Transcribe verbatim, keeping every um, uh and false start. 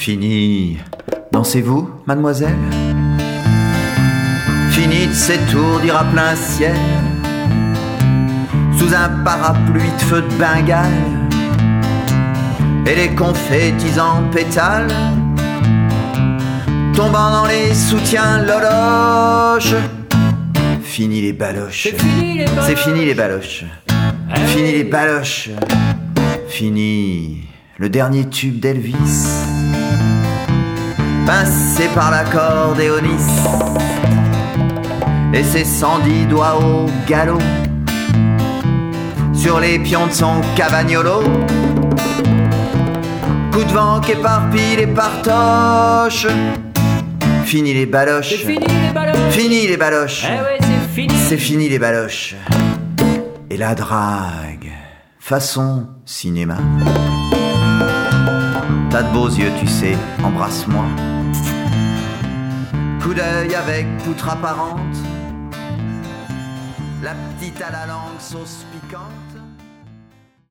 Fini. Dansez-vous, mademoiselle? Fini de s'étourdir à plein ciel sous un parapluie de feu de Bengale et les confettis en pétales tombant dans les soutiens loloches. Fini les baloches. C'est fini les baloches. C'est fini les baloches. Hey. Fini les baloches. Fini le dernier tube d'Elvis passé par l'accordéoniste et ses cent dix doigts au galop sur les pions de son cavagnolo. Coup de vent qui éparpille les partoches. Fini les baloches. C'est fini les baloches. Fini les baloches. Eh ouais, c'est fini. C'est fini les baloches. Et la drague, façon cinéma. T'as de beaux yeux, tu sais, embrasse-moi. Coup d'œil avec poutre apparente. La petite à la langue, sauce piquante.